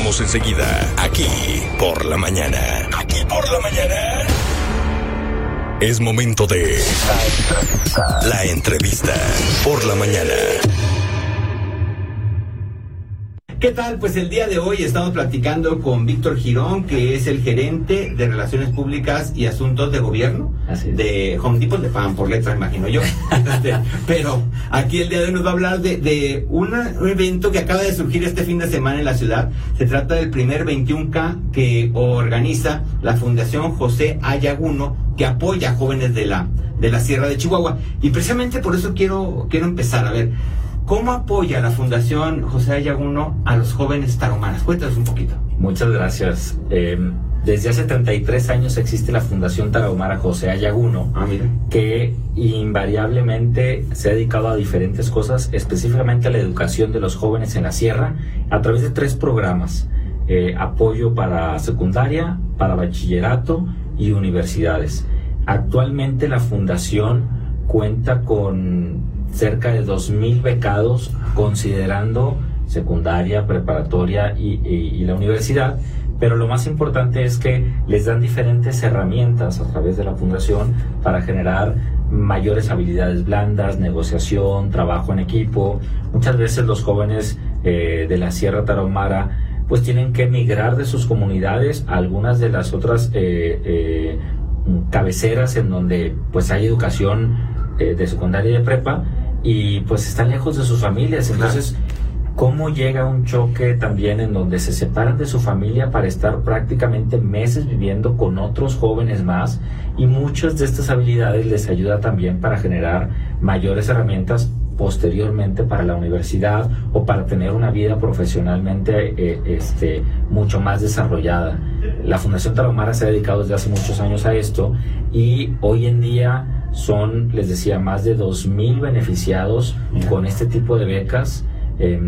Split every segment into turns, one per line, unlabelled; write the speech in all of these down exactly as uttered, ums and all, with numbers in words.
Regresamos enseguida, aquí por la mañana. Aquí por la mañana. Es momento de la entrevista por la mañana.
¿Qué tal? Pues el día de hoy estamos platicando con Víctor Girón, que es el gerente de Relaciones Públicas y Asuntos de Gobierno de Home Depot, de Pan por letras, imagino yo. Este, pero aquí el día de hoy nos va a hablar de, de una, un evento que acaba de surgir este fin de semana en la ciudad. Se trata del primer veintiuno K que organiza la Fundación José Ayaguno, que apoya a jóvenes de la, de la Sierra de Chihuahua. Y precisamente por eso quiero, quiero empezar a ver ¿cómo apoya la Fundación José Ayaguno a los jóvenes tarahumaras? Cuéntanos un poquito.
Muchas gracias. Eh, desde hace treinta y tres años existe la Fundación Tarahumara José Ayaguno,
ah, mira.
que invariablemente se ha dedicado a diferentes cosas, específicamente a la educación de los jóvenes en la sierra, a través de tres programas. Eh, apoyo para secundaria, para bachillerato y universidades. Actualmente la Fundación cuenta con cerca de dos mil becados, considerando secundaria, preparatoria y, y, y la universidad, pero lo más importante es que les dan diferentes herramientas a través de la fundación para generar mayores habilidades blandas, negociación, trabajo en equipo. Muchas veces los jóvenes eh, de la Sierra Tarahumara pues tienen que emigrar de sus comunidades a algunas de las otras eh, eh, cabeceras en donde pues hay educación eh, de secundaria y de prepa, y pues están lejos de sus familias. Entonces, ¿cómo llega un choque también en donde se separan de su familia para estar prácticamente meses viviendo con otros jóvenes más? Y muchas de estas habilidades les ayuda también para generar mayores herramientas posteriormente para la universidad o para tener una vida profesionalmente eh, este, mucho más desarrollada. La Fundación Tarahumara se ha dedicado desde hace muchos años a esto, y hoy en día son, les decía, más de dos mil beneficiados con este tipo de becas. Eh,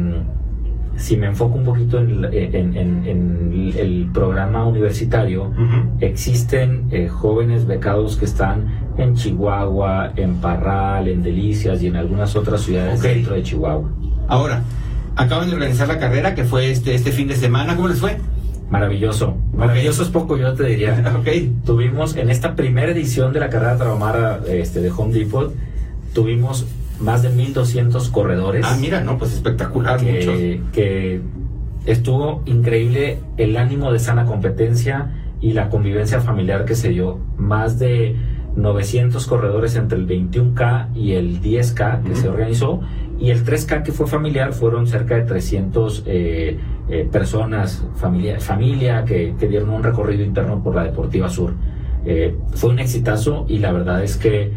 si me enfoco un poquito en, en, en, en el programa universitario, uh-huh. existen eh, jóvenes becados que están en Chihuahua, en Parral, en Delicias y en algunas otras ciudades okay. dentro de Chihuahua.
Ahora, acaban de organizar la carrera que fue este, este fin de semana. ¿Cómo les fue?
Maravilloso, maravilloso es poco, yo te diría.
Okay.
Tuvimos en esta primera edición de la carrera Tarahumara este, de Home Depot, tuvimos más de mil doscientos corredores.
Ah, mira, no, pues espectacular,
que,
mucho.
Que estuvo increíble el ánimo de sana competencia y la convivencia familiar que se dio. Más de novecientos corredores entre el veintiuno K y el diez K que uh-huh. se organizó, y el tres K que fue familiar fueron cerca de trescientas eh, eh, personas, familia, familia que, que dieron un recorrido interno por la Deportiva Sur. Eh, fue un exitazo, y la verdad es que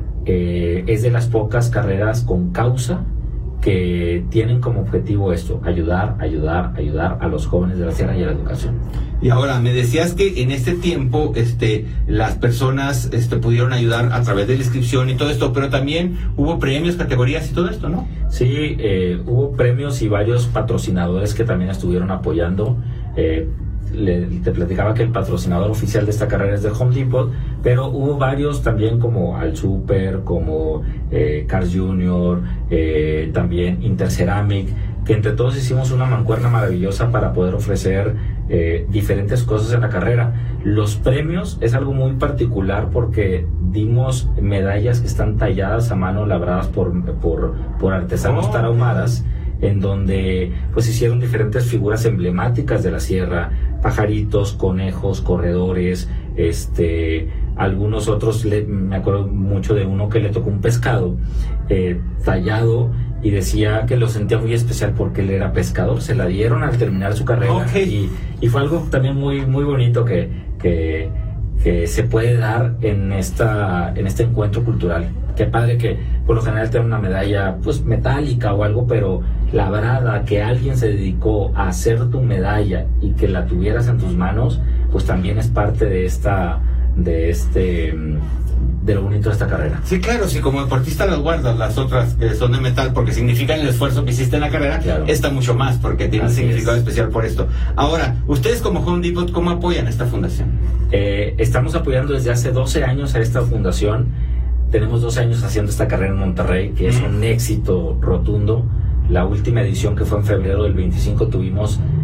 eh, es de las pocas carreras con causa que tienen como objetivo esto: ayudar, ayudar, ayudar a los jóvenes de la sierra y a la educación.
Y ahora, me decías que en este tiempo este, las personas este, pudieron ayudar a través de la inscripción y todo esto, pero también hubo premios, categorías y todo esto, ¿no?
Sí, eh, hubo premios y varios patrocinadores que también estuvieron apoyando. Eh, le, te platicaba que el patrocinador oficial de esta carrera es de Home Depot, pero hubo varios también, como Al Super, como eh, Cars Junior, eh, también Interceramic, que entre todos hicimos una mancuerna maravillosa para poder ofrecer eh, diferentes cosas en la carrera. Los premios es algo muy particular porque dimos medallas que están talladas a mano, labradas por, por, por artesanos oh. tarahumaras, en donde pues hicieron diferentes figuras emblemáticas de la sierra: pajaritos, conejos, corredores, este, algunos otros, le, me acuerdo mucho de uno que le tocó un pescado eh, tallado, y decía que lo sentía muy especial porque él era pescador. Se la dieron al terminar su carrera.
Okay.
y, y fue algo también muy, muy bonito que, que, que se puede dar en, esta, en este encuentro cultural. Qué padre que por lo general te dan una medalla pues metálica o algo, pero labrada, que alguien se dedicó a hacer tu medalla y que la tuvieras en tus manos, pues también es parte de esta, de este, de lo bonito de esta carrera.
Sí, claro, si como deportista las guardas, las otras que son de metal porque significan el esfuerzo que hiciste en la carrera, claro. esta mucho más porque tiene Así un significado es. especial por esto. Ahora, ustedes como Home Depot, ¿cómo apoyan esta fundación?
Eh, estamos apoyando desde hace doce años a esta fundación. Tenemos dos años haciendo esta carrera en Monterrey, que es un éxito rotundo. La última edición, que fue en febrero del veinticinco, tuvimos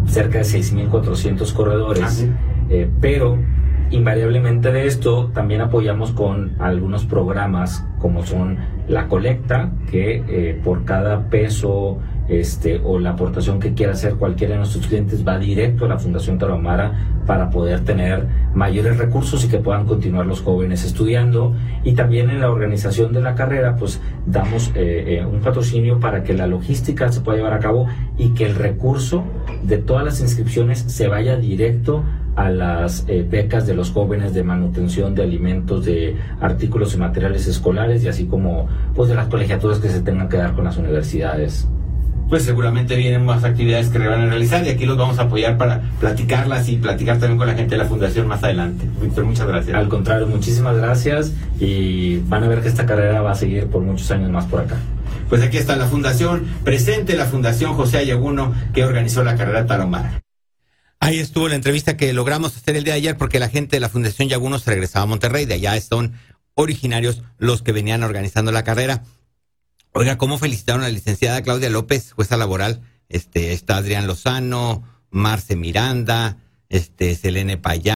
cerca de seis mil cuatrocientos corredores, ah, ¿sí? eh, pero invariablemente de esto también apoyamos con algunos programas como son la colecta, que eh, por cada peso este o la aportación que quiera hacer cualquiera de nuestros clientes va directo a la Fundación Tarahumara para poder tener mayores recursos y que puedan continuar los jóvenes estudiando. Y también en la organización de la carrera pues damos eh, eh, un patrocinio para que la logística se pueda llevar a cabo y que el recurso de todas las inscripciones se vaya directo a las eh, becas de los jóvenes de manutención de alimentos, de artículos y materiales escolares, y así como pues de las colegiaturas que se tengan que dar con las universidades.
Pues seguramente vienen más actividades que van a realizar y aquí los vamos a apoyar para platicarlas y platicar también con la gente de la Fundación más adelante. Víctor, muchas gracias.
Al contrario, muchísimas gracias, y van a ver que esta carrera va a seguir por muchos años más por acá.
Pues aquí está la Fundación, presente la Fundación José Ayaguno, que organizó la carrera Tarahumara. Ahí estuvo la entrevista que logramos hacer el día de ayer, porque la gente de la Fundación Yaguno se regresaba a Monterrey, de allá son originarios los que venían organizando la carrera. Oiga, ¿cómo felicitaron a la licenciada Claudia López, jueza laboral? Este, está Adrián Lozano, Marce Miranda, este, Selene Payá.